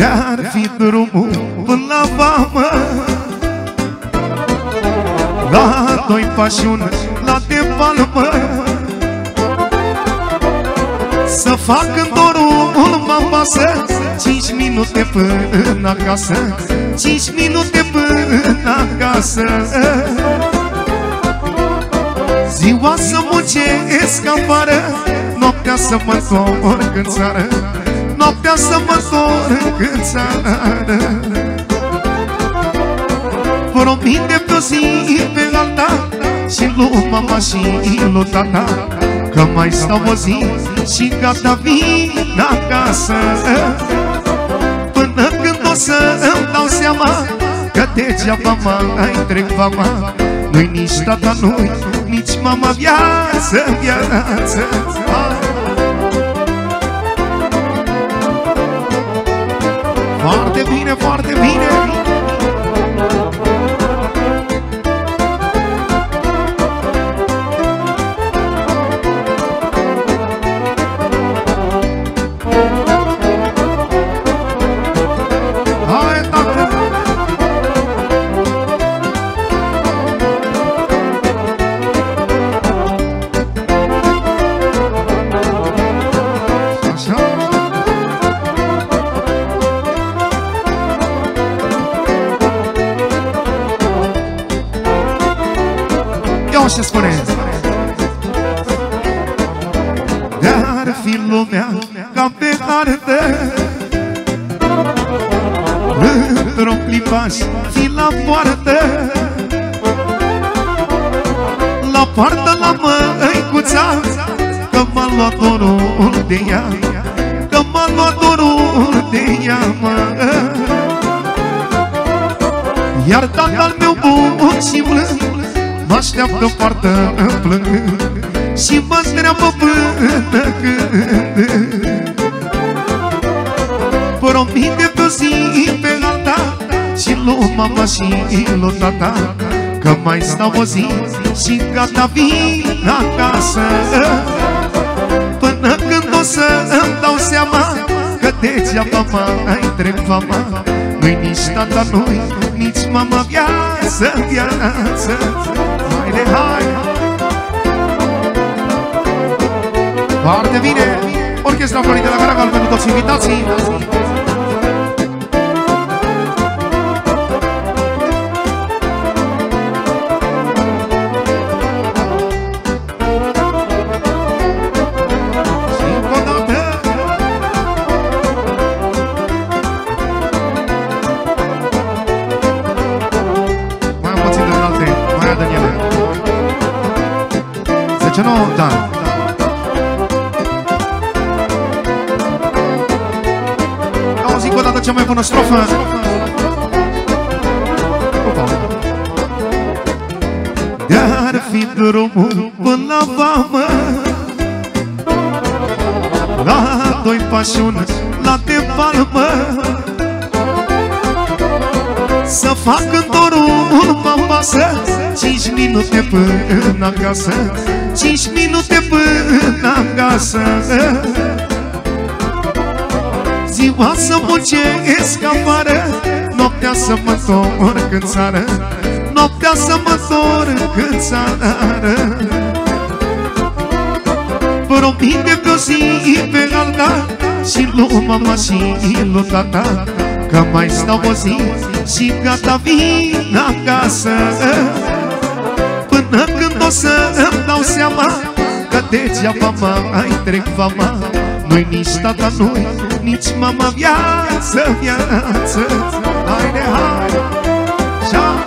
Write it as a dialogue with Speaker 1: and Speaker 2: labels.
Speaker 1: De-ar fi drumul până la vamă, la doi pașiuni, la de palmă, să fac în dorul mă pasă 5 minute până acasă, 5 minute până acasă. Ziua să muncesc afară, noaptea să mă întorc în țară, noaptea să mă întorc în țară. Promite pe o zi pe alta și lui mama și lui tata că mai stau o zi și gata vin acasă. Până când o să îmi dau seama că degeaba mai trec vama, nu-i nici tata, nu-i nici mama, viață, viață. Foarte bine, foarte bine.
Speaker 2: Ce spune?
Speaker 1: De-ar fi lumea ca pe hartă, într-un clipaș fi la poartă, la poartă la măicuța, că m-a luat dorul de ea, că m-a luat dorul de ea, mă. Iar tatăl meu bun și blând mă-așteaptă în poartă plângând și mă întreabă până când. Promite pe o zi pe alta și lui mama și lui tata că mai stau o zi și gata vin acasă. Până când o să îmi dau seama că degeaba mai trec vama, nu-i nici tata, nu-i nici mama, viață, viață. Haide, hai! Foarte bine! Orchestra Florii de la Caracal pentru toți invitații!
Speaker 2: Ce nu? Da. Auzi o dată cea mai bună strofă.
Speaker 1: De-ar fi drumul până la vamă, la doi pașiuni, la de palmă, să fac în dorul mă pasă 5 minute până acasă, 5 minute până acasă. Ziua să muncesc afară, noaptea să mă întorc în țară, noaptea să mă întorc în țară. Promite pe o zi pe alta și lui mama și lui tata că mai stau o zi și gata vin acasă. Până când o să îmi dau seama că degeaba mai trec vama, nu-i nici tata, nu-i nici mama, viață, viață. Haide, hai!